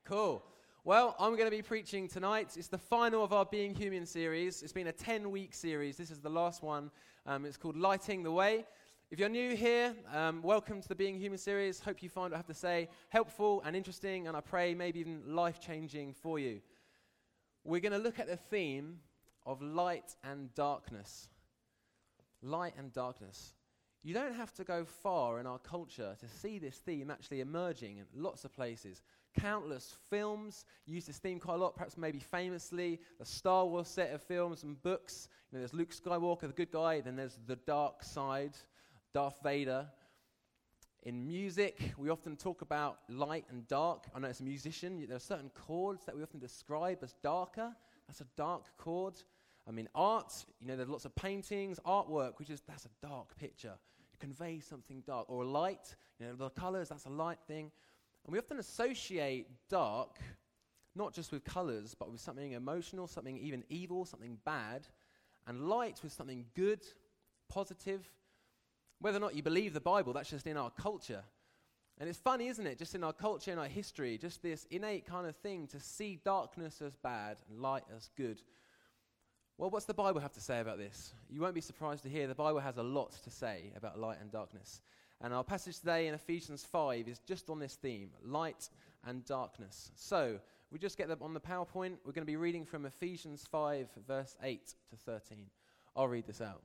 Cool. Well, I'm going to be preaching tonight. It's the final of our Being Human series. It's been a 10-week series. This is the last one. It's called Lighting the Way. If you're new here, welcome to the Being Human series. Hope you find what I have to say helpful and interesting, and I pray maybe even life-changing for you. We're going to look at the theme of light and darkness. Light and darkness. You don't have to go far in our culture to see this theme actually emerging in lots of places. Countless films use this theme quite a lot, perhaps maybe famously. The Star Wars set of films and books. You know, there's Luke Skywalker, the good guy, then there's the dark side, Darth Vader. In music, we often talk about light and dark. I know as a musician, there are certain chords that we often describe as darker. That's a dark chord. I mean, art, you know, there's lots of paintings, artwork, that's a dark picture. It conveys something dark. Or light, you know, the colors, that's a light thing. And we often associate dark, not just with colors, but with something emotional, something even evil, something bad, and light with something good, positive. Whether or not you believe the Bible, that's just in our culture. And it's funny, isn't it? Just in our culture, in our history, just this innate kind of thing to see darkness as bad and light as good. Well, what's the Bible have to say about this? You won't be surprised to hear the Bible has a lot to say about light and darkness. And our passage today in Ephesians 5 is just on this theme, light and darkness. So, we just get that on the PowerPoint. We're going to be reading from Ephesians 5, verse 8 to 13. I'll read this out.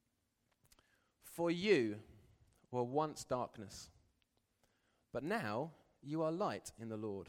For you were once darkness, but now you are light in the Lord.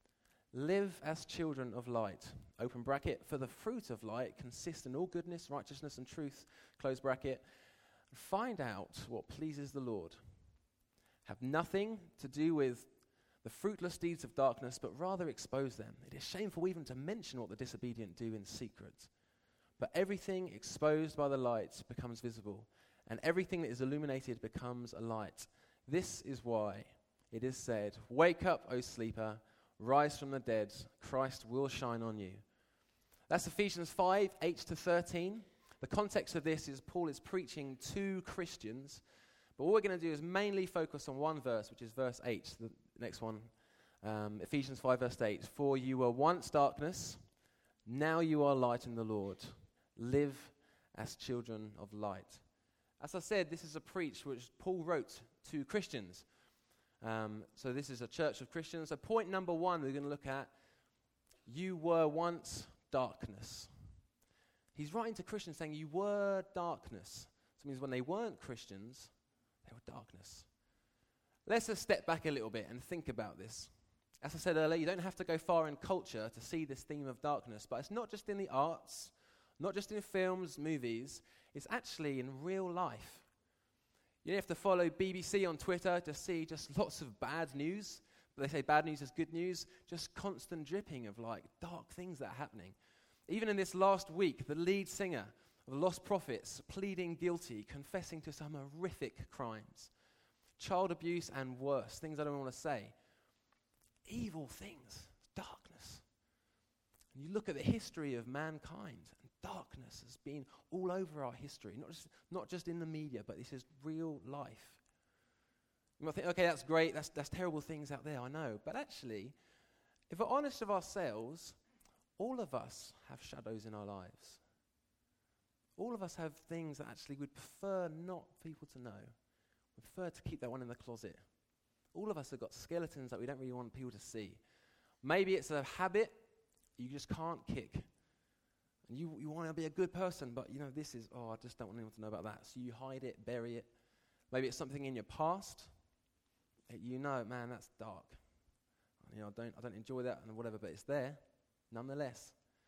Live as children of light. Open bracket. For the fruit of light consists in all goodness, righteousness, and truth. Close bracket. Find out what pleases the Lord. Have nothing to do with the fruitless deeds of darkness, but rather expose them. It is shameful even to mention what the disobedient do in secret. But everything exposed by the light becomes visible, and everything that is illuminated becomes a light. This is why it is said, "Wake up, O sleeper, rise from the dead, Christ will shine on you." That's Ephesians 5, 8 to 13. The context of this is Paul is preaching to Christians, but what we're going to do is mainly focus on one verse, which is verse 8, the next one, Ephesians 5, verse 8. For you were once darkness, now you are light in the Lord. Live as children of light. As I said, this is a preach which Paul wrote to Christians. So this is a church of Christians. So point number one we're going to look at, you were once darkness. He's writing to Christians saying you were darkness. So it means when they weren't Christians, they were darkness. Let's just step back a little bit and think about this. As I said earlier, you don't have to go far in culture to see this theme of darkness, but it's not just in the arts, not just in films, movies, it's actually in real life. You don't have to follow BBC on Twitter to see just lots of bad news. But they say bad news is good news. Just constant dripping of like dark things that are happening. Even in this last week, the lead singer of Lost Prophets pleading guilty, confessing to some horrific crimes. Child abuse and worse, things I don't want to say. Evil things, darkness. And you look at the history of mankind, and darkness has been all over our history, not just in the media, but this is real life. You might think, okay, that's great, that's terrible things out there, I know. But actually, if we're honest with ourselves, all of us have shadows in our lives. All of us have things that actually we'd prefer not people to know. We prefer to keep that one in the closet. All of us have got skeletons that we don't really want people to see. Maybe it's a habit you just can't kick. And you want to be a good person, but you know, this is, I just don't want anyone to know about that. So you hide it, bury it. Maybe it's something in your past that you know, man, that's dark. You know, I don't enjoy that and whatever, but it's there nonetheless.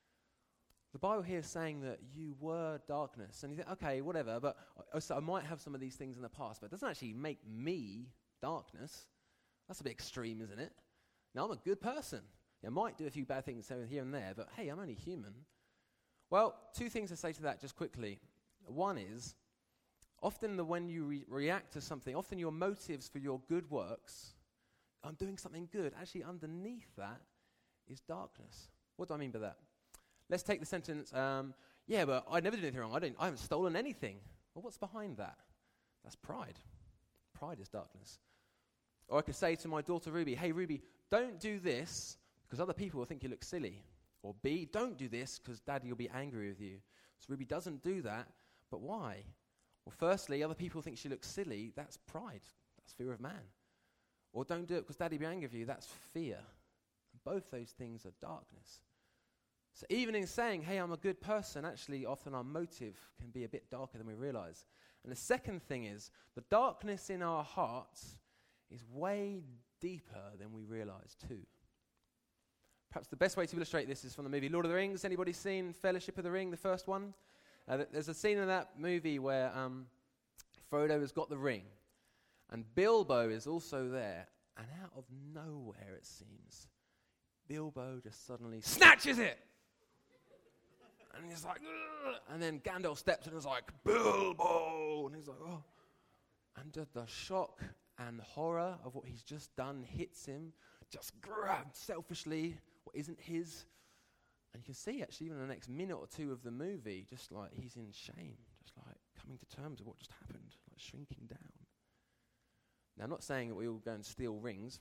The Bible here is saying that you were darkness. And you think, okay, whatever, but so I might have some of these things in the past, but it doesn't actually make me darkness. That's a bit extreme, isn't it? Now, I'm a good person. I might do a few bad things here and there, but hey, I'm only human. Well, two things to say to that just quickly. One is, often when you react to something, often your motives for your good works, I'm doing something good, actually underneath that is darkness. What do I mean by that? Let's take the sentence, yeah, but I never did anything wrong. I haven't stolen anything. Well, what's behind that? That's pride. Pride is darkness. Or I could say to my daughter Ruby, hey Ruby, don't do this because other people will think you look silly. Or B, don't do this because Daddy will be angry with you. So Ruby doesn't do that, but why? Well, firstly, other people think she looks silly. That's pride. That's fear of man. Or don't do it because Daddy will be angry with you. That's fear. And both those things are darkness. So even in saying, hey, I'm a good person, actually often our motive can be a bit darker than we realize. And the second thing is, the darkness in our hearts is way deeper than we realize too. Perhaps the best way to illustrate this is from the movie Lord of the Rings. Anybody seen Fellowship of the Ring, the first one? There's a scene in that movie where Frodo has got the ring, and Bilbo is also there, and out of nowhere, it seems, Bilbo just suddenly snatches it! And he's like, ugh! And then Gandalf steps in and is like, Bilbo! And he's like, oh. And the shock and horror of what he's just done hits him, just grabbed selfishly what isn't his. And you can see actually even in the next minute or two of the movie, just like he's in shame, just like coming to terms with what just happened, like shrinking down. Now, I'm not saying that we all go and steal rings,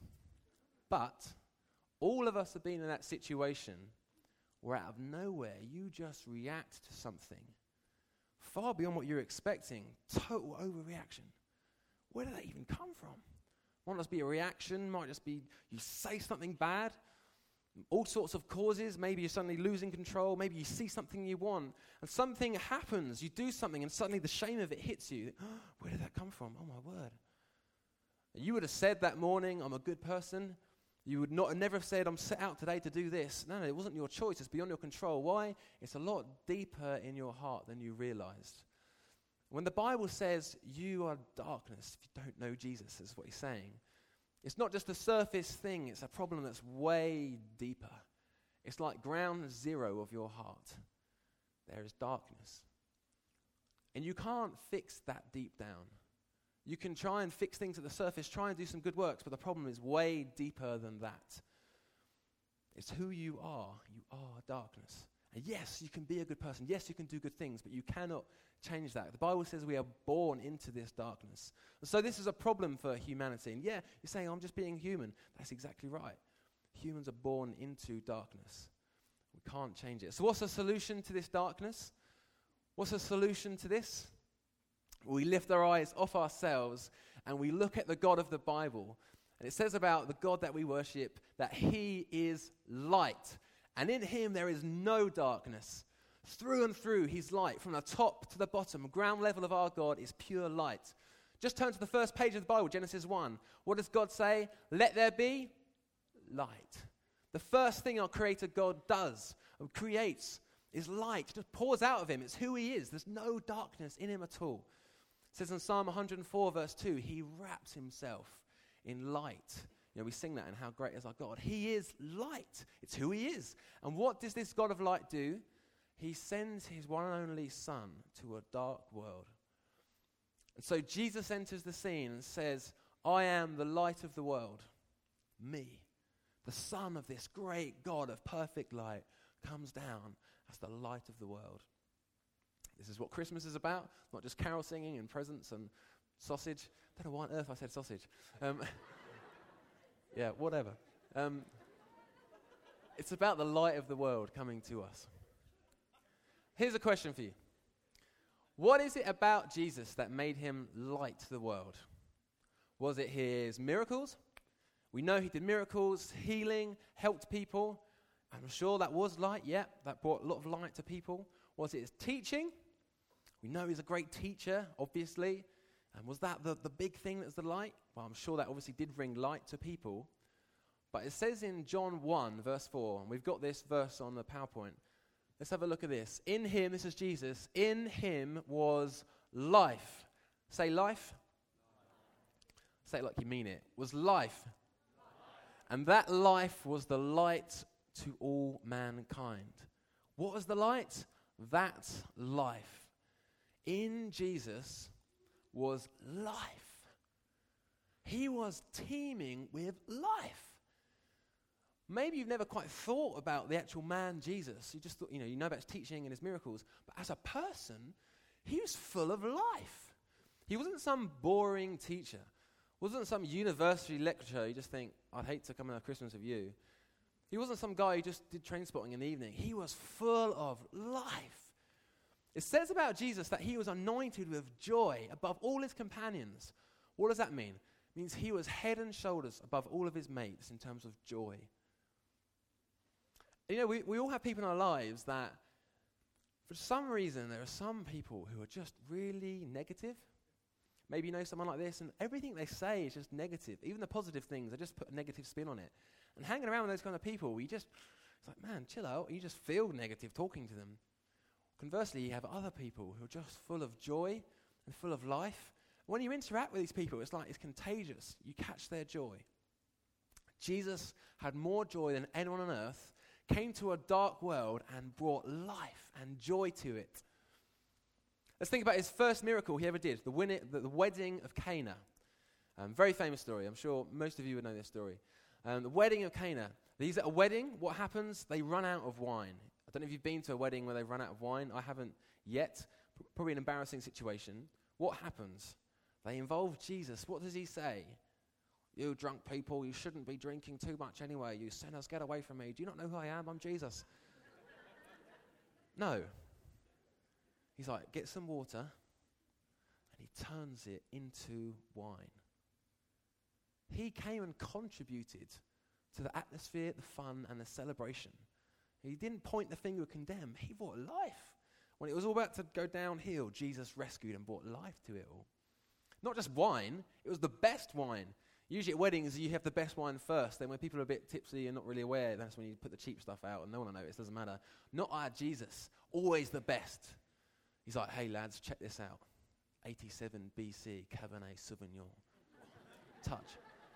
but all of us have been in that situation where out of nowhere you just react to something far beyond what you're expecting, total overreaction. Where did that even come from? Might just be a reaction, might just be you say something bad, all sorts of causes. Maybe you're suddenly losing control, maybe you see something you want, and something happens, you do something, and suddenly the shame of it hits you. Oh, where did that come from? Oh my word. You would have said that morning, I'm a good person. You would never have said, I'm set out today to do this. No, it wasn't your choice, it's beyond your control. Why? It's a lot deeper in your heart than you realized. When the Bible says you are darkness, if you don't know Jesus, is what he's saying. It's not just a surface thing, it's a problem that's way deeper. It's like ground zero of your heart. There is darkness. And you can't fix that deep down. You can try and fix things at the surface, try and do some good works, but the problem is way deeper than that. It's who you are. You are darkness. And yes, you can be a good person. Yes, you can do good things, but you cannot change that. The Bible says we are born into this darkness. And so this is a problem for humanity. And yeah, you're saying, I'm just being human. That's exactly right. Humans are born into darkness. We can't change it. So what's the solution to this darkness? What's the solution to this? We lift our eyes off ourselves and we look at the God of the Bible. And it says about the God that we worship that he is light. And in him there is no darkness. Through and through he's light. From the top to the bottom, ground level of our God is pure light. Just turn to the first page of the Bible, Genesis 1. What does God say? Let there be light. The first thing our creator God does, or creates, is light. It just pours out of him. It's who he is. There's no darkness in him at all. It says in Psalm 104 verse 2, he wraps himself in light. You know, we sing that, and how great is our God. He is light. It's who he is. And what does this God of light do? He sends his one and only Son to a dark world. And so Jesus enters the scene and says, I am the light of the world. Me, the Son of this great God of perfect light, comes down as the light of the world. This is what Christmas is about, not just carol singing and presents and sausage. I don't know why on earth I said sausage. Yeah, whatever. It's about the light of the world coming to us. Here's a question for you. What is it about Jesus that made him light to the world? Was it his miracles? We know he did miracles, healing, helped people. I'm sure that was light, yeah, that brought a lot of light to people. Was it his teaching? We know he's a great teacher, obviously. And was that the big thing that's the light? Well, I'm sure that obviously did bring light to people. But it says in John 1, verse 4, and we've got this verse on the PowerPoint. Let's have a look at this. In him, this is Jesus, in him was life. Say life. Say it like you mean it. Was life. And that life was the light to all mankind. What was the light? That life. In Jesus was life. He was teeming with life. Maybe you've never quite thought about the actual man Jesus. You just thought, you know about his teaching and his miracles. But as a person, he was full of life. He wasn't some boring teacher. Wasn't some university lecturer you just think, I'd hate to come to Christmas with you. He wasn't some guy who just did train spotting in the evening. He was full of life. It says about Jesus that he was anointed with joy above all his companions. What does that mean? It means he was head and shoulders above all of his mates in terms of joy. You know, we all have people in our lives that, for some reason, there are some people who are just really negative. Maybe you know someone like this, and everything they say is just negative. Even the positive things, they just put a negative spin on it. And hanging around with those kind of people, it's like, man, chill out. You just feel negative talking to them. Conversely, you have other people who are just full of joy and full of life. When you interact with these people, it's like it's contagious. You catch their joy. Jesus had more joy than anyone on earth, came to a dark world and brought life and joy to it. Let's think about his first miracle he ever did, the wedding of Cana. Very famous story. I'm sure most of you would know this story. The wedding of Cana. He's at a wedding. What happens? They run out of wine. I don't know if you've been to a wedding where they've run out of wine. I haven't yet. Probably an embarrassing situation. What happens? They involve Jesus. What does he say? You drunk people, you shouldn't be drinking too much anyway. You sinners, get away from me. Do you not know who I am? I'm Jesus. No. He's like, get some water, and he turns it into wine. He came and contributed to the atmosphere, the fun, and the celebration. He didn't point the finger and condemn. He brought life. When it was all about to go downhill, Jesus rescued and brought life to it all. Not just wine, it was the best wine. Usually at weddings, you have the best wine first. Then when people are a bit tipsy and not really aware, that's when you put the cheap stuff out and no one will notice. It doesn't matter. Not our Jesus. Always the best. He's like, hey lads, check this out. 87 BC Cabernet Sauvignon. Touch.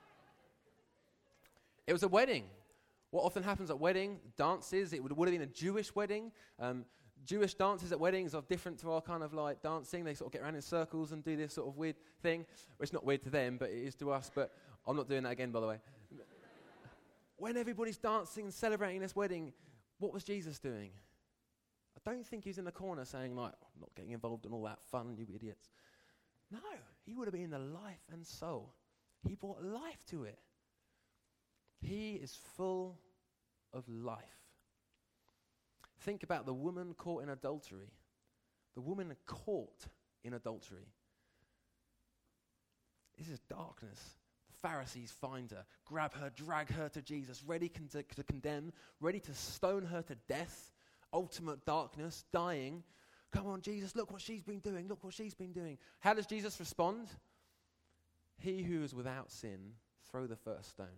It was a wedding. What often happens at wedding? Dances. It would have been a Jewish wedding. Jewish dances at weddings are different to our kind of like dancing. They sort of get around in circles and do this sort of weird thing. Well, it's not weird to them, but it is to us. But I'm not doing that again, by the way. When everybody's dancing and celebrating this wedding, what was Jesus doing? I don't think he's in the corner saying, like, I'm not getting involved in all that fun, you idiots. No, he would have been the life and soul. He brought life to it. He is full of life. Think about the woman caught in adultery. The woman caught in adultery. This is darkness. The Pharisees find her, grab her, drag her to Jesus, ready to condemn, ready to stone her to death. Ultimate darkness, dying. Come on, Jesus, look what she's been doing. Look what she's been doing. How does Jesus respond? He who is without sin, throw the first stone.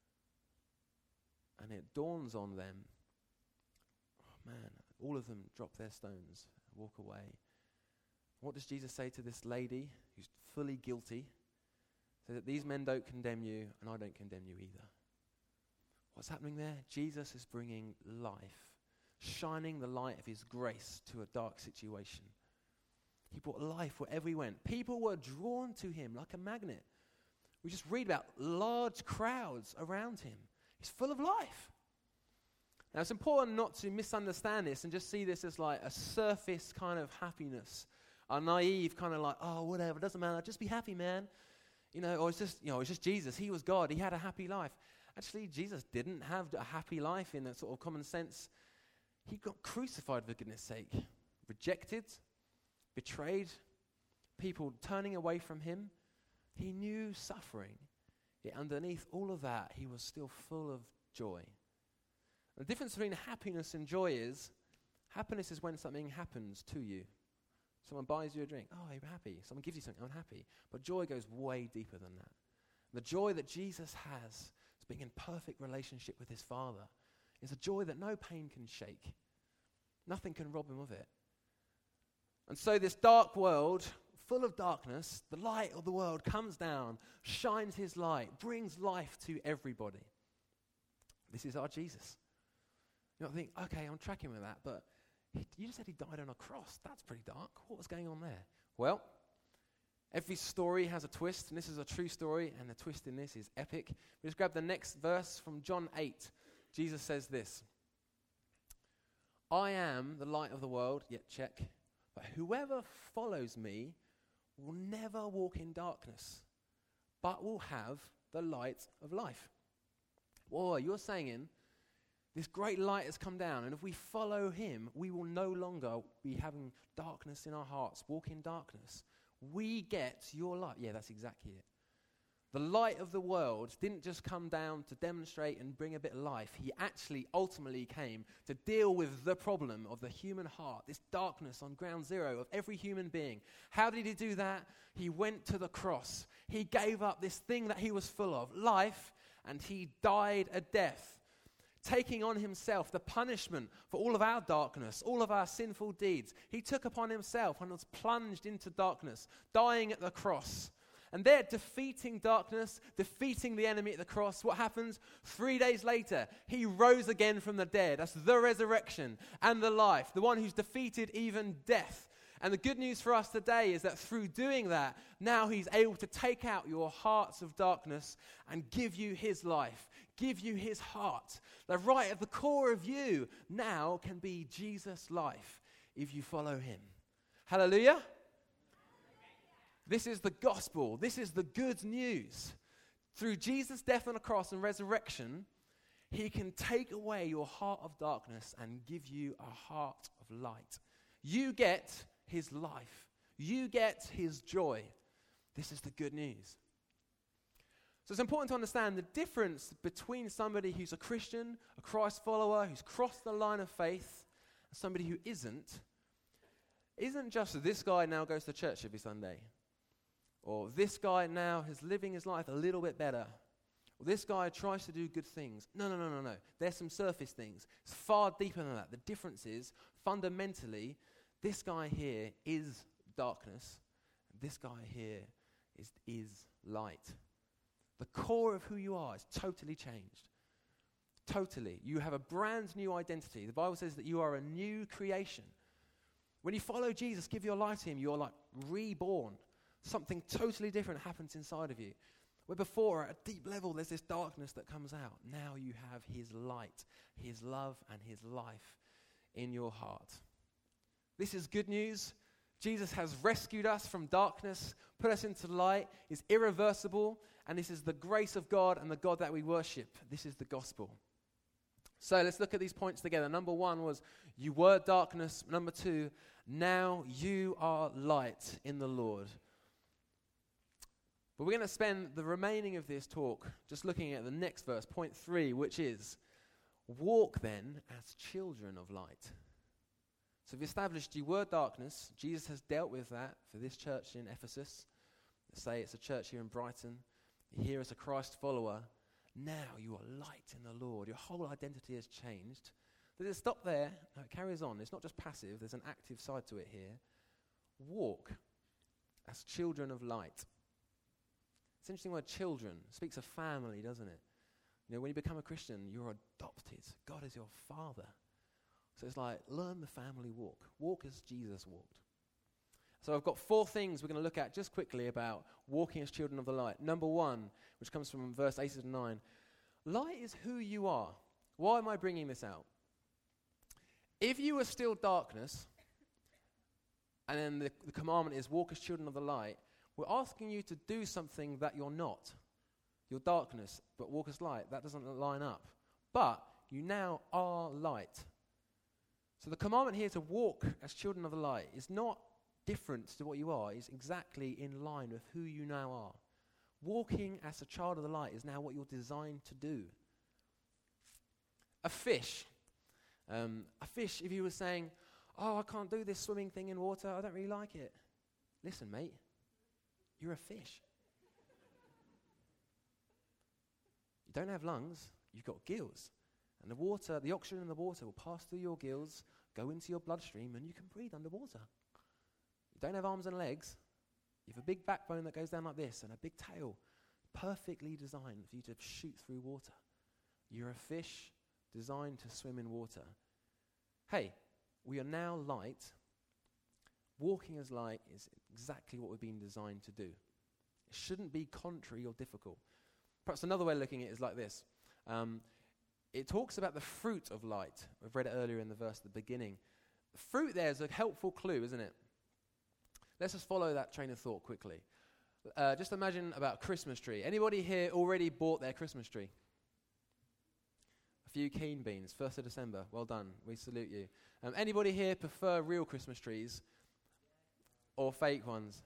And it dawns on them, oh man, all of them drop their stones, walk away. What does Jesus say to this lady who's fully guilty? Say that these men don't condemn you and I don't condemn you either. What's happening there? Jesus is bringing life, shining the light of his grace to a dark situation. He brought life wherever he went. People were drawn to him like a magnet. We just read about large crowds around him. He's full of life. Now, it's important not to misunderstand this and just see this as like a surface kind of happiness, a naive kind of like, oh, whatever, doesn't matter, just be happy, man. Or it's just Jesus. He was God. He had a happy life. Actually, Jesus didn't have a happy life in a sort of common sense. He got crucified for goodness sake, rejected, betrayed, people turning away from him. He knew suffering. Yet underneath all of that, he was still full of joy. The difference between happiness and joy is, happiness is when something happens to you. Someone buys you a drink. Oh, you're happy. Someone gives you something. I'm happy. But joy goes way deeper than that. The joy that Jesus has is being in perfect relationship with his Father. Is a joy that no pain can shake. Nothing can rob him of it. And so this dark world, full of darkness, the light of the world comes down, shines his light, brings life to everybody. This is our Jesus. You might think, okay, I'm tracking with that, but you just said he died on a cross. That's pretty dark. What was going on there? Well, every story has a twist, and this is a true story, and the twist in this is epic. We just grab the next verse from John 8. Jesus says this, I am the light of the world, yet check, but whoever follows me will never walk in darkness, but will have the light of life. Whoa, you're saying This great light has come down, and if we follow him, we will no longer be having darkness in our hearts, walk in darkness. We get your light. Yeah, that's exactly it. The light of the world didn't just come down to demonstrate and bring a bit of life. He actually ultimately came to deal with the problem of the human heart, this darkness on ground zero of every human being. How did he do that? He went to the cross. He gave up this thing that he was full of, life, and he died a death, taking on himself the punishment for all of our darkness, all of our sinful deeds. He took upon himself and was plunged into darkness, dying at the cross. And there, defeating darkness, defeating the enemy at the cross, what happens? 3 days later, he rose again from the dead. That's the resurrection and the life, the one who's defeated even death. And the good news for us today is that through doing that, now he's able to take out your hearts of darkness and give you his life, give you his heart. That right at the core of you now can be Jesus' life if you follow him. Hallelujah. This is the gospel. This is the good news. Through Jesus' death on the cross and resurrection, he can take away your heart of darkness and give you a heart of light. You get his life. You get his joy. This is the good news. So it's important to understand the difference between somebody who's a Christian, a Christ follower, who's crossed the line of faith, and somebody who isn't just that this guy now goes to church every Sunday. Or this guy now is living his life a little bit better. Or this guy tries to do good things. No. There's some surface things. It's far deeper than that. The difference is, fundamentally, this guy here is darkness. And this guy here is light. The core of who you are is totally changed. Totally. You have a brand new identity. The Bible says that you are a new creation. When you follow Jesus, give your life to him, you're like reborn. Something totally different happens inside of you. Where before, at a deep level, there's this darkness that comes out. Now you have his light, his love, and his life in your heart. This is good news. Jesus has rescued us from darkness, put us into light, is irreversible, and this is the grace of God and the God that we worship. This is the gospel. So let's look at these points together. Number 1 was, you were darkness. Number 2, now you are light in the Lord. But we're going to spend the remaining of this talk just looking at the next verse, point 3, which is, walk then as children of light. So we've established you were darkness. Jesus has dealt with that for this church in Ephesus. Let's say it's a church here in Brighton. You're here as a Christ follower. Now you are light in the Lord. Your whole identity has changed. Does it stop there? No, it carries on. It's not just passive. There's an active side to it here. Walk as children of light. It's interesting word children. It speaks of family, doesn't it? You know, when you become a Christian, you're adopted. God is your father. So it's like, learn the family walk. Walk as Jesus walked. So I've got 4 things we're going to look at just quickly about walking as children of the light. Number 1, which comes from verse 8 and 9. Light is who you are. Why am I bringing this out? If you were still darkness, and then the commandment is walk as children of the light, we're asking you to do something that you're not. You're darkness, but walk as light. That doesn't line up. But you now are light. So the commandment here to walk as children of the light is not different to what you are. It's exactly in line with who you now are. Walking as a child of the light is now what you're designed to do. A fish, if you were saying, oh, I can't do this swimming thing in water, I don't really like it. Listen, mate. You're a fish. You don't have lungs, you've got gills. And the oxygen in the water will pass through your gills, go into your bloodstream, and you can breathe underwater. You don't have arms and legs. You have a big backbone that goes down like this, and a big tail, perfectly designed for you to shoot through water. You're a fish designed to swim in water. Hey, we are now light. Walking as light is exactly what we've been designed to do. It shouldn't be contrary or difficult. Perhaps another way of looking at it is like this. It talks about the fruit of light. We've read it earlier in the verse at the beginning. The fruit there is a helpful clue, isn't it? Let's just follow that train of thought quickly. Just imagine about a Christmas tree. Anybody here already bought their Christmas tree? A few keen beans. 1st of December. Well done. We salute you. Anybody here prefer real Christmas trees or fake ones?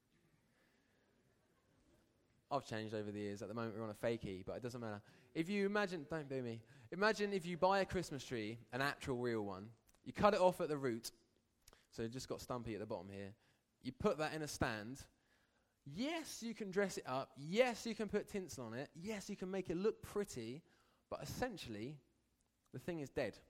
I've changed over the years. At the moment, we're on a fakie, but it doesn't matter. If you imagine, don't boo me. Imagine if you buy a Christmas tree, an actual real one, you cut it off at the root, so you've just got Stumpy at the bottom here. You put that in a stand. Yes, you can dress it up. Yes, you can put tinsel on it. Yes, you can make it look pretty, but essentially, the thing is dead.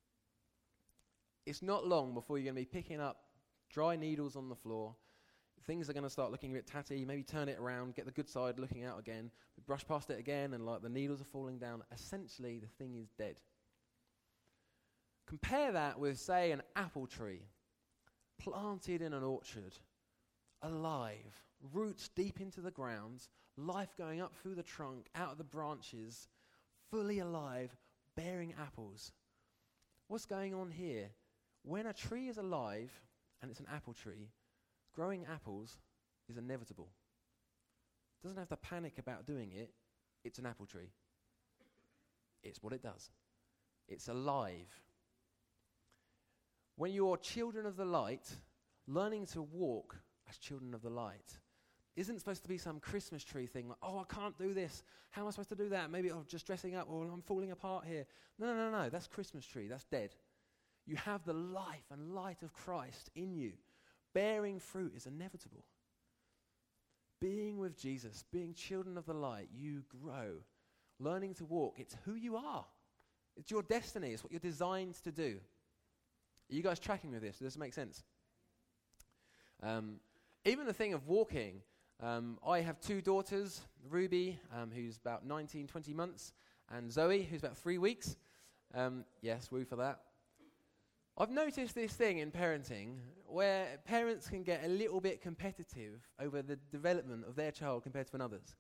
It's not long before you're going to be picking up dry needles on the floor. Things are going to start looking a bit tatty. Maybe turn it around, get the good side looking out again, brush past it again, and like the needles are falling down. Essentially, the thing is dead. Compare that with, say, an apple tree planted in an orchard, alive, roots deep into the ground, life going up through the trunk, out of the branches, fully alive, bearing apples. What's going on here? When a tree is alive, and it's an apple tree, growing apples is inevitable. Doesn't have to panic about doing it. It's an apple tree. It's what it does. It's alive. When you're children of the light, learning to walk as children of the light isn't supposed to be some Christmas tree thing like, oh, I can't do this. How am I supposed to do that? Maybe I'm just dressing up, or I'm falling apart here. No. That's Christmas tree. That's dead. You have the life and light of Christ in you. Bearing fruit is inevitable. Being with Jesus, being children of the light, you grow. Learning to walk, it's who you are. It's your destiny. It's what you're designed to do. Are you guys tracking with this? Does this make sense? Even the thing of walking, I have two daughters, Ruby, who's about 19, 20 months, and Zoe, who's about 3 weeks. Yes, woo for that. I've noticed this thing in parenting where parents can get a little bit competitive over the development of their child compared to another's.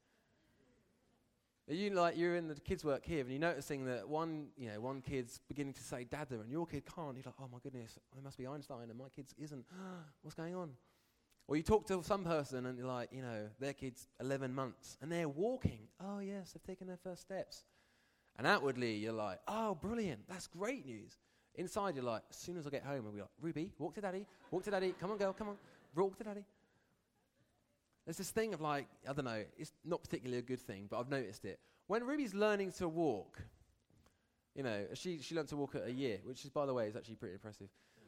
You're in the kids' work here, and you're noticing that one kid's beginning to say "dada" and your kid can't. You're like, "Oh my goodness, it must be Einstein, and my kid's isn't. What's going on?" Or you talk to some person, and you're like, their kid's 11 months, and they're walking. Oh yes, they've taken their first steps. And outwardly, you're like, "Oh, brilliant! That's great news." Inside, you're like, as soon as I get home, I'll be like, "Ruby, walk to daddy, come on, girl, come on, walk to daddy." There's this thing of like, I don't know, it's not particularly a good thing, but I've noticed it. When Ruby's learning to walk, she learned to walk at a year, which is, by the way, is actually pretty impressive.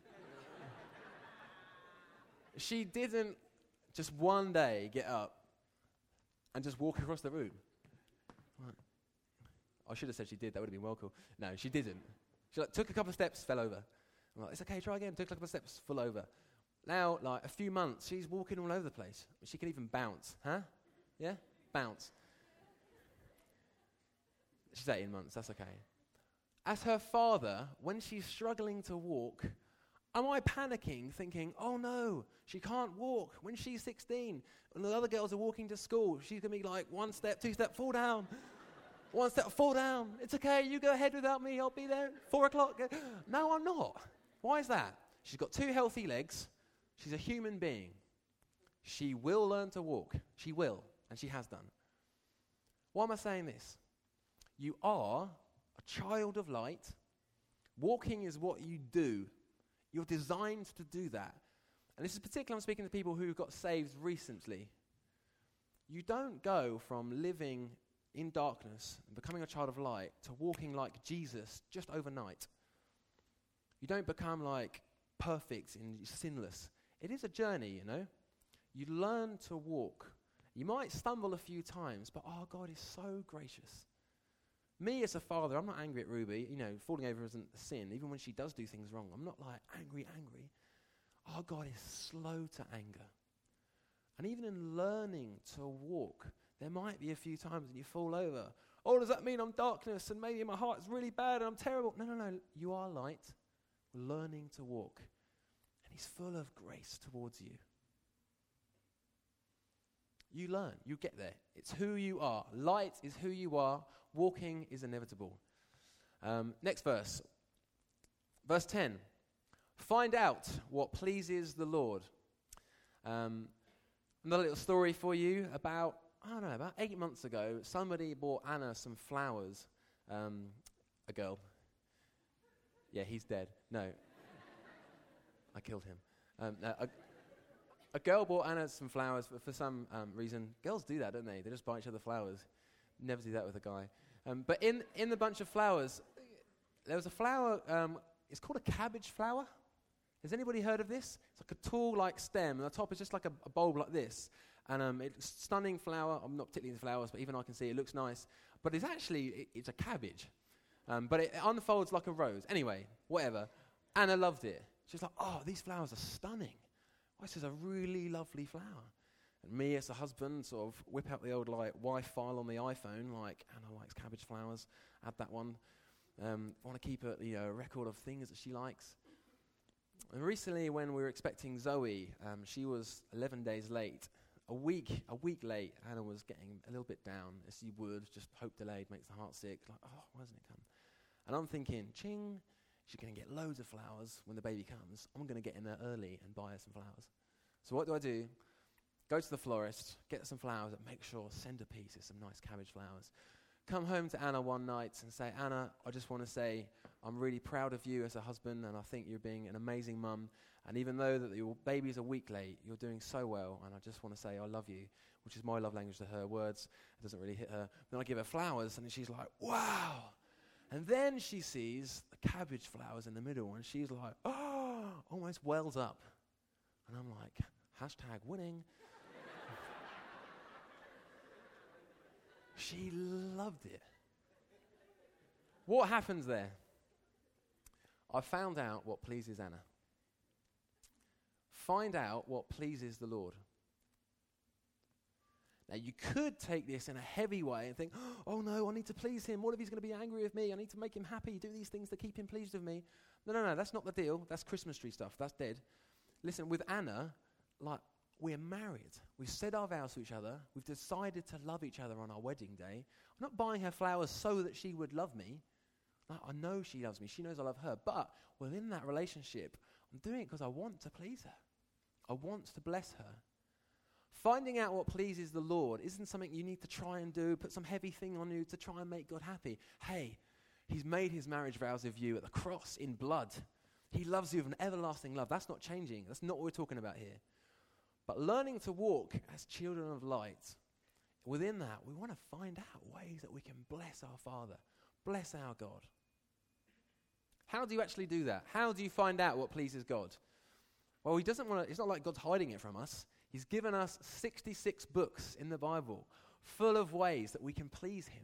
She didn't just one day get up and just walk across the room. Right. I should have said she did, that would have been well cool. No, she didn't. She took a couple of steps, fell over. I'm like, it's okay, try again. Took a couple of steps, fell over. Now, a few months, she's walking all over the place. She can even bounce. Huh? Yeah? Bounce. She's 18 months, that's okay. As her father, when she's struggling to walk, am I panicking, thinking, oh no, she can't walk when she's 16, and the other girls are walking to school. She's going to be like 1 step, 2 step, fall down. 1 step, fall down. It's okay, you go ahead without me, I'll be there at 4 o'clock. No, I'm not. Why is that? She's got 2 healthy legs. She's a human being. She will learn to walk. She will, and she has done. Why am I saying this? You are a child of light. Walking is what you do. You're designed to do that. And this is particularly, I'm speaking to people who got saved recently. You don't go from living in darkness and becoming a child of light to walking like Jesus just overnight. You don't become like perfect and sinless. It is a journey, You learn to walk. You might stumble a few times, but God is so gracious. Me as a father, I'm not angry at Ruby. Falling over isn't a sin. Even when she does do things wrong, I'm not like angry. Our God is slow to anger. And even in learning to walk, there might be a few times when you fall over. Oh, does that mean I'm darkness and maybe my heart is really bad and I'm terrible? No. You are light, learning to walk. And he's full of grace towards you. You learn, you get there. It's who you are. Light is who you are. Walking is inevitable. Next verse. Verse 10. Find out what pleases the Lord. Another little story for you about 8 months ago, somebody bought Anna some flowers. a girl. Yeah, he's dead. No. I killed him. No, a girl bought Anna some flowers, but for some reason, girls do that, don't they? They just buy each other flowers. Never do that with a guy. But in the bunch of flowers, there was a flower, it's called a cabbage flower. Has anybody heard of this? It's like a tall, like, stem, and the top is just like a bulb like this. And it's a stunning flower. I'm not particularly into flowers, but even I can see it looks nice. But it's actually, it's a cabbage. But it unfolds like a rose. Anyway, whatever. Anna loved it. She's like, oh, these flowers are stunning. Oh, this is a really lovely flower. And me as a husband sort of whip out the old like wife file on the iPhone, like Anna likes cabbage flowers, add that one. Want to keep a record of things that she likes. And recently when we were expecting Zoe, she was 11 days late. A week late, Anna was getting a little bit down, as you would, just hope delayed makes the heart sick. Like, oh, why hasn't it come? And I'm thinking, ching, she's going to get loads of flowers when the baby comes. I'm going to get in there early and buy her some flowers. So what do? Go to the florist, get some flowers, and make sure centerpieces, some nice cabbage flowers. Come home to Anna one night and say, Anna, I just want to say I'm really proud of you as a husband, and I think you're being an amazing mum. And even though that your baby's a week late, you're doing so well, and I just want to say I love you, which is my love language to her. Words, it doesn't really hit her. Then I give her flowers, and she's like, wow. And then she sees the cabbage flowers in the middle, and she's like, oh, almost wells up. And I'm like, #winning. She loved it. What happens there? I found out what pleases Anna. Find out what pleases the Lord. Now, you could take this in a heavy way and think, oh no, I need to please him. What if he's going to be angry with me? I need to make him happy, do these things to keep him pleased with me. No, that's not the deal. That's Christmas tree stuff. That's dead. Listen, with Anna, like, we're married. We've said our vows to each other. We've decided to love each other on our wedding day. I'm not buying her flowers so that she would love me. Like, I know she loves me. She knows I love her. But within that relationship, I'm doing it because I want to please her. I want to bless her. Finding out what pleases the Lord isn't something you need to try and do, put some heavy thing on you to try and make God happy. Hey, he's made his marriage vows with you at the cross in blood. He loves you with an everlasting love. That's not changing. That's not what we're talking about here. But learning to walk as children of light, within that, we want to find out ways that we can bless our Father, bless our God. How do you actually do that? How do you find out what pleases God? Well, he doesn't want to, it's not like God's hiding it from us. He's given us 66 books in the Bible full of ways that we can please him.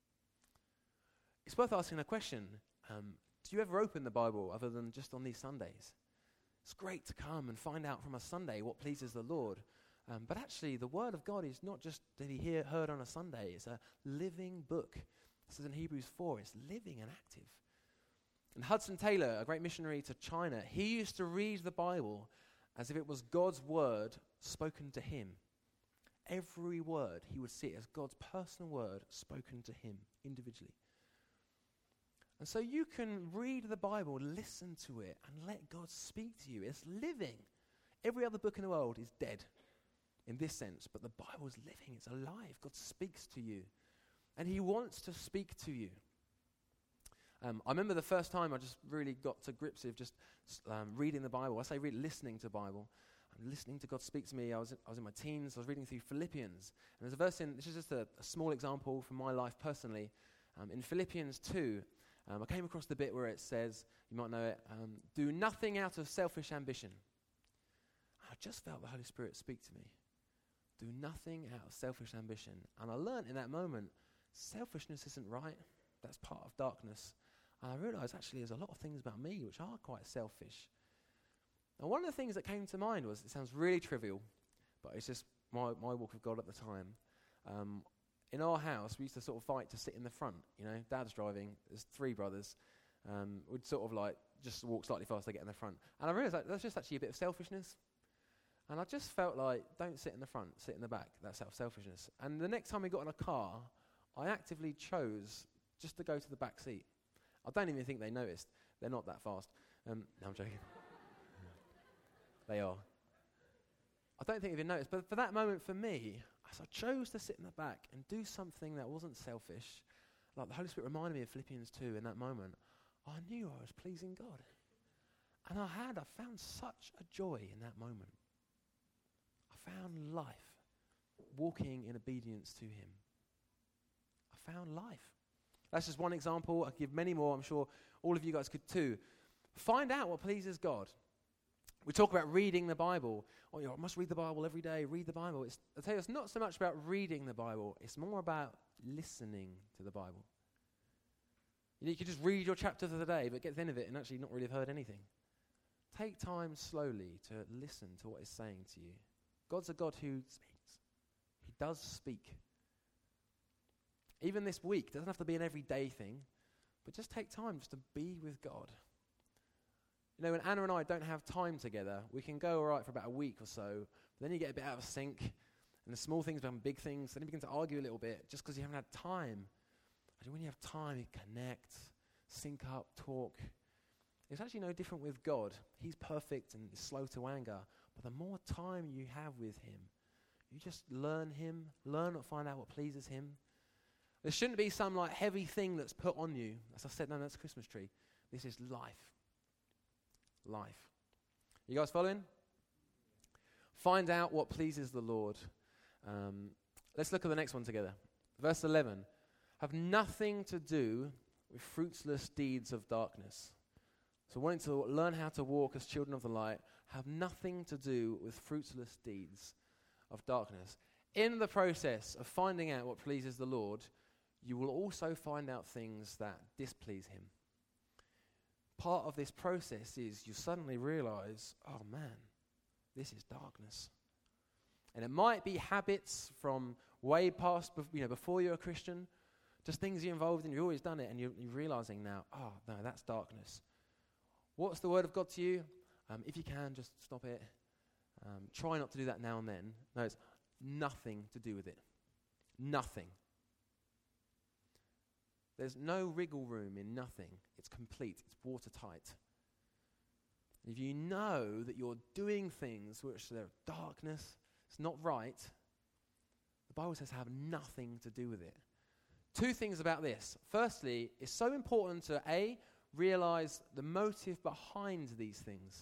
It's worth asking a question. Do you ever open the Bible other than just on these Sundays? It's great to come and find out from a Sunday what pleases the Lord. But actually, the Word of God is not just to be heard on a Sunday. It's a living book. This is in Hebrews 4. It's living and active. And Hudson Taylor, a great missionary to China, he used to read the Bible as if it was God's word spoken to him. Every word he would see it as God's personal word spoken to him individually. And so you can read the Bible, listen to it, and let God speak to you. It's living. Every other book in the world is dead in this sense, but the Bible is living. It's alive. God speaks to you, and he wants to speak to you. I remember the first time I just really got to grips with just reading the Bible. I say listening to the Bible. I'm listening to God speak to me. I was in my teens. I was reading through Philippians. And there's a verse in, this is just a small example from my life personally. In Philippians 2, I came across the bit where it says, you might know it, do nothing out of selfish ambition. I just felt the Holy Spirit speak to me. Do nothing out of selfish ambition. And I learned in that moment, selfishness isn't right. That's part of darkness. And I realised actually there's a lot of things about me which are quite selfish. And one of the things that came to mind was, it sounds really trivial, but it's just my walk with God at the time. In our house, we used to sort of fight to sit in the front. You know, Dad's driving, there's 3 brothers. We'd sort of like just walk slightly faster to get in the front. And I realised that's just actually a bit of selfishness. And I just felt like, don't sit in the front, sit in the back. That's selfishness. And the next time we got in a car, I actively chose just to go to the back seat. I don't even think they noticed. They're not that fast. No, I'm joking. They are. I don't think they even noticed. But for that moment for me, as I chose to sit in the back and do something that wasn't selfish, like the Holy Spirit reminded me of Philippians 2 in that moment. I knew I was pleasing God. And I found such a joy in that moment. I found life walking in obedience to him. I found life. That's just one example. I could give many more. I'm sure all of you guys could too. Find out what pleases God. We talk about reading the Bible. Oh, I must read the Bible every day. Read the Bible. I tell you, it's not so much about reading the Bible. It's more about listening to the Bible. You could just read your chapter for the day, but get to the end of it and actually not really have heard anything. Take time slowly to listen to what it's saying to you. God's a God who speaks. He does speak. Even this week, it doesn't have to be an everyday thing, but just take time just to be with God. You know, when Anna and I don't have time together, we can go all right for about a week or so, but then you get a bit out of sync, and the small things become big things, then you begin to argue a little bit just because you haven't had time. And when you have time, you connect, sync up, talk. It's actually no different with God. He's perfect and slow to anger, but the more time you have with him, you just learn him, learn and find out what pleases him. There shouldn't be some like heavy thing that's put on you. As I said, no, that's a Christmas tree. This is life. Life. You guys following? Find out what pleases the Lord. Let's look at the next one together. Verse 11. Have nothing to do with fruitless deeds of darkness. So wanting to learn how to walk as children of the light, have nothing to do with fruitless deeds of darkness. In the process of finding out what pleases the Lord, you will also find out things that displease him. Part of this process is you suddenly realize, oh man, this is darkness. And it might be habits from way past, before you're a Christian, just things you're involved in, you've always done it, and you're realizing now, oh no, that's darkness. What's the word of God to you? If you can, just stop it. Try not to do that now and then. No, it's nothing to do with it. Nothing. There's no wriggle room in nothing. It's complete. It's watertight. If you know that you're doing things which are darkness, it's not right, the Bible says have nothing to do with it. Two things about this. Firstly, it's so important to realize the motive behind these things.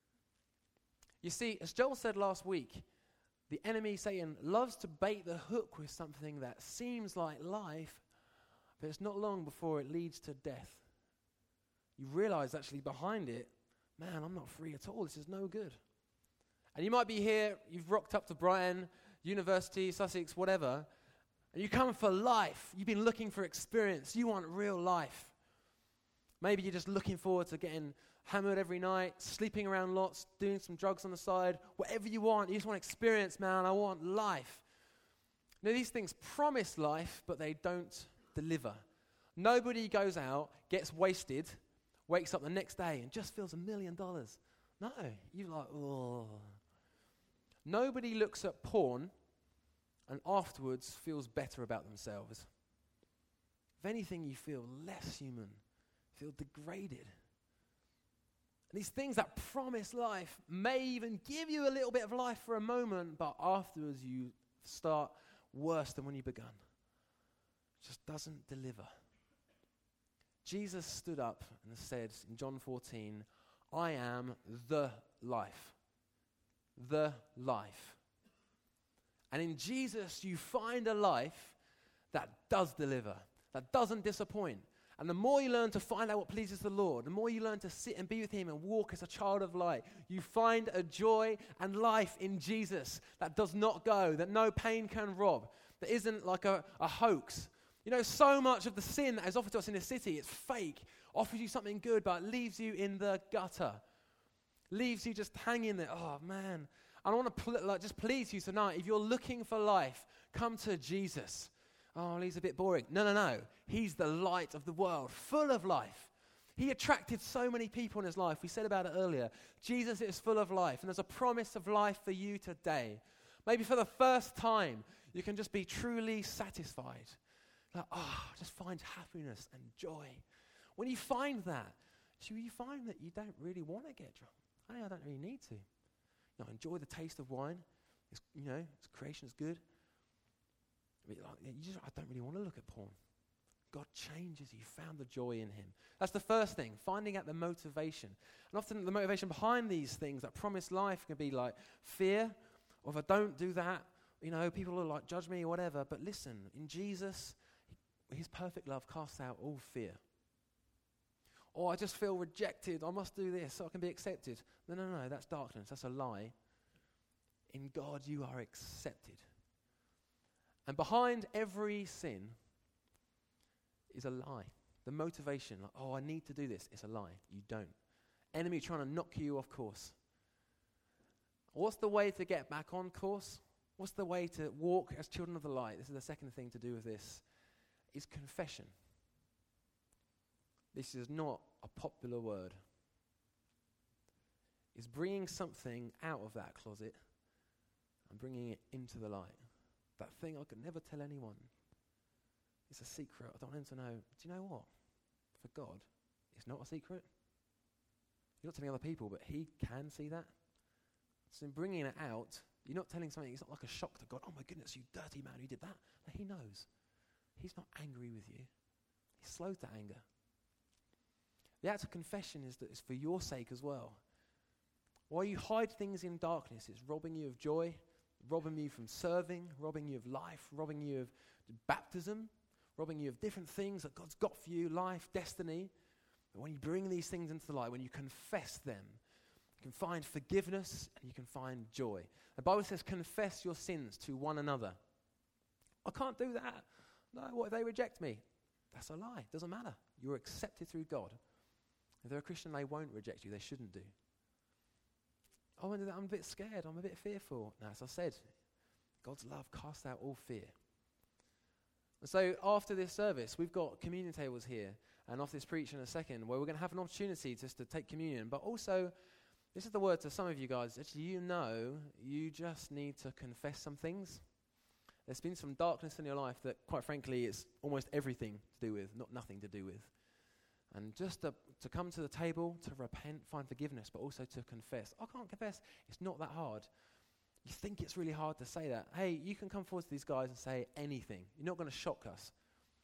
You see, as Joel said last week, the enemy, Satan, loves to bait the hook with something that seems like life, but it's not long before it leads to death. You realize actually behind it, man, I'm not free at all. This is no good. And you might be here, you've rocked up to Brighton, University, Sussex, whatever, and you come for life. You've been looking for experience. You want real life. Maybe you're just looking forward to getting hammered every night, sleeping around lots, doing some drugs on the side, whatever you want. You just want experience, man. I want life. Now, these things promise life, but they don't deliver. Nobody goes out, gets wasted, wakes up the next day and just feels $1 million. No, you're like, oh. Nobody looks at porn and afterwards feels better about themselves. If anything, you feel less human, feel degraded. And these things that promise life may even give you a little bit of life for a moment, but afterwards you start worse than when you begun. It just doesn't deliver. Jesus stood up and said in John 14, I am the life. The life. And in Jesus you find a life that does deliver, that doesn't disappoint. And the more you learn to find out what pleases the Lord, the more you learn to sit and be with him and walk as a child of light, you find a joy and life in Jesus that does not go, that no pain can rob, that isn't like a hoax. You know, so much of the sin that is offered to us in this city, it's fake, offers you something good, but leaves you in the gutter. Leaves you just hanging there. Oh, man. I want to just please you tonight. If you're looking for life, come to Jesus. Oh, he's a bit boring. No. He's the light of the world, full of life. He attracted so many people in his life. We said about it earlier. Jesus is full of life, and there's a promise of life for you today. Maybe for the first time, you can just be truly satisfied. Like, just find happiness and joy. When you find that, you find that you don't really want to get drunk. I don't really need to. Enjoy the taste of wine. Its creation is good. I don't really want to look at porn. God changes you. You found the joy in him. That's the first thing, finding out the motivation. And often the motivation behind these things, that promised life, can be like fear, or if I don't do that, people will like judge me or whatever. But listen, in Jesus, his perfect love casts out all fear. Or I just feel rejected. I must do this so I can be accepted. No, that's darkness. That's a lie. In God, you are accepted. And behind every sin is a lie. The motivation, like, I need to do this, it's a lie. You don't. Enemy trying to knock you off course. What's the way to get back on course? What's the way to walk as children of the light? This is the second thing to do with this, is confession. This is not a popular word. It's bringing something out of that closet and bringing it into the light. That thing I could never tell anyone. It's a secret. I don't want them to know. Do you know what? For God, it's not a secret. You're not telling other people, but he can see that. So in bringing it out, you're not telling something. It's not like a shock to God. Oh my goodness, you dirty man, you did that. No, he knows. He's not angry with you. He's slow to anger. The act of confession is that it's for your sake as well. While you hide things in darkness, it's robbing you of joy, robbing you from serving, robbing you of life, robbing you of baptism, robbing you of different things that God's got for you, life, destiny. But when you bring these things into the light, when you confess them, you can find forgiveness and you can find joy. The Bible says, confess your sins to one another. I can't do that. No, what if they reject me? That's a lie. It doesn't matter. You're accepted through God. If they're a Christian, they won't reject you. They shouldn't do. Oh, and I'm a bit scared. I'm a bit fearful. No, as I said, God's love casts out all fear. And so after this service, we've got communion tables here. And after this preach in a second, where we're going to have an opportunity just to take communion. But also, this is the word to some of you guys. Actually, you just need to confess some things. There's been some darkness in your life that, quite frankly, it's almost everything to do with, not nothing to do with. And just to come to the table, to repent, find forgiveness, but also to confess. I can't confess. It's not that hard. You think it's really hard to say that. Hey, you can come forward to these guys and say anything. You're not going to shock us.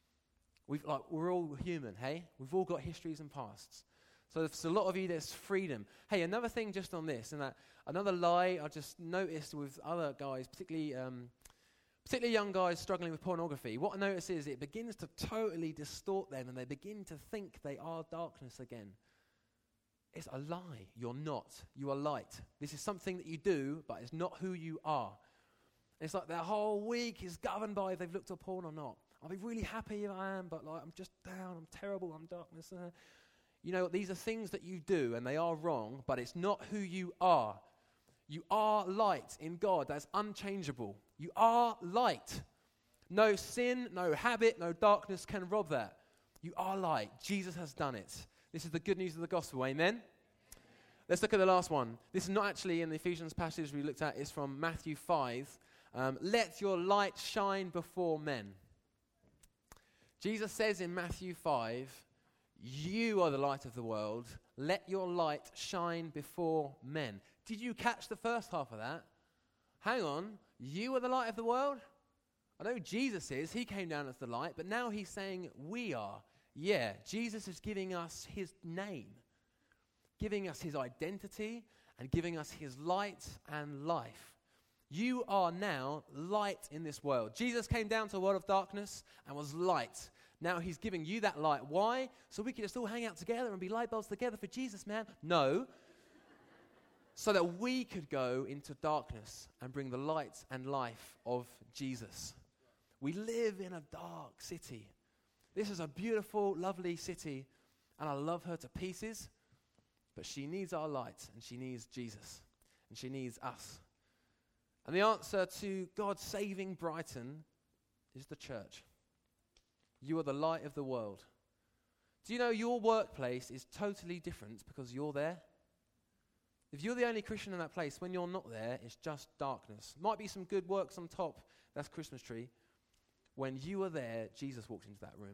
We're all human, hey? We've all got histories and pasts. So for a lot of you, there's freedom. Hey, another thing just on this, and that another lie I just noticed with other guys, particularly young guys struggling with pornography. What I notice is it begins to totally distort them, and they begin to think they are darkness again. It's a lie. You're not. You are light. This is something that you do, but it's not who you are. It's like their whole week is governed by if they've looked at porn or not. I'll be really happy if I am, but I'm just down, I'm terrible, I'm darkness. These are things that you do, and they are wrong, but it's not who you are. You are light in God. That's unchangeable. You are light. No sin, no habit, no darkness can rob that. You are light. Jesus has done it. This is the good news of the gospel. Amen? Let's look at the last one. This is not actually in the Ephesians passage we looked at. It's from Matthew 5. Let your light shine before men. Jesus says in Matthew 5, you are the light of the world. Let your light shine before men. Did you catch the first half of that? Hang on. You are the light of the world? I know Jesus is. He came down as the light. But now he's saying we are. Yeah, Jesus is giving us his name. Giving us his identity and giving us his light and life. You are now light in this world. Jesus came down to a world of darkness and was light. Now he's giving you that light. Why? So we can just all hang out together and be light bulbs together for Jesus, man? No. So that we could go into darkness and bring the light and life of Jesus. We live in a dark city. This is a beautiful, lovely city, and I love her to pieces, but she needs our light, and she needs Jesus, and she needs us. And the answer to God saving Brighton is the church. You are the light of the world. Do you know your workplace is totally different because you're there? If you're the only Christian in that place, when you're not there, it's just darkness. Might be some good works on top. That's Christmas tree. When you are there, Jesus walked into that room.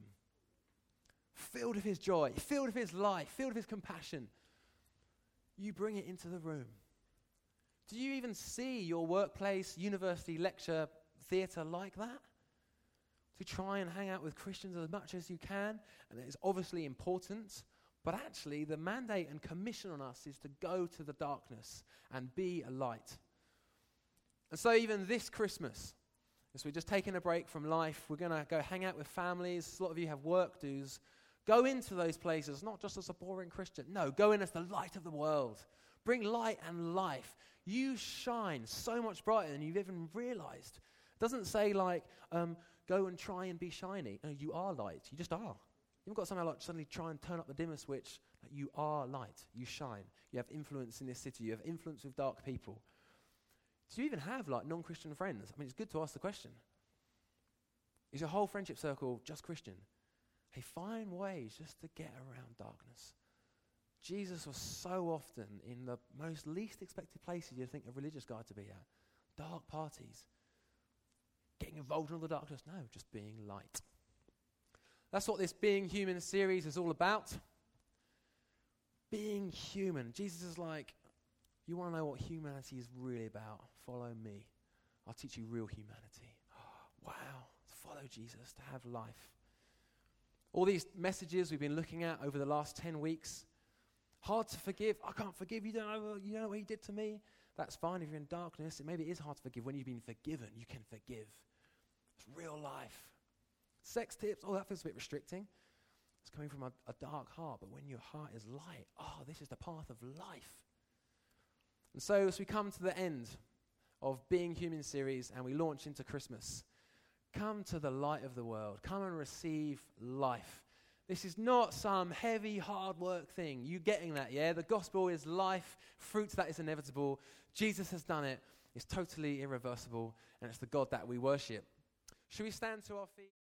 Filled with his joy, filled with his life, filled with his compassion. You bring it into the room. Do you even see your workplace, university, lecture, theatre like that? to try and hang out with Christians as much as you can, and it's obviously important, but actually the mandate and commission on us is to go to the darkness and be a light. And so even this Christmas, as we're just taking a break from life, we're going to go hang out with families. A lot of you have work dues. Go into those places, not just as a boring Christian. No, go in as the light of the world. Bring light and life. You shine so much brighter than you've even realized. It doesn't say like, go and try and be shiny. No, you are light. You just are. You haven't got somehow like suddenly try and turn up the dimmer switch. Like, you are light. You shine. You have influence in this city. You have influence with dark people. Do you even have like non-Christian friends? I mean, it's good to ask the question. Is your whole friendship circle just Christian? Hey, find ways just to get around darkness. Jesus was so often in the most least expected places you'd think a religious guy to be at. Dark parties. Getting involved in all the darkness. No, just being light. That's what this Being Human series is all about. Being human. Jesus is like, you want to know what humanity is really about? Follow me. I'll teach you real humanity. Wow. To follow Jesus, to have life. All these messages we've been looking at over the last 10 weeks. Hard to forgive. I can't forgive. You don't know what he did to me. That's fine if you're in darkness. Maybe it is hard to forgive. When you've been forgiven, you can forgive. It's real life. Sex tips. Oh, that feels a bit restricting. It's coming from a dark heart. But when your heart is light, this is the path of life. And so as we come to the end of Being Human series and we launch into Christmas, come to the light of the world. Come and receive life. This is not some heavy, hard work thing. You getting that, yeah? The gospel is life, fruit that is inevitable. Jesus has done it. It's totally irreversible, and it's the God that we worship. Should we stand to our feet?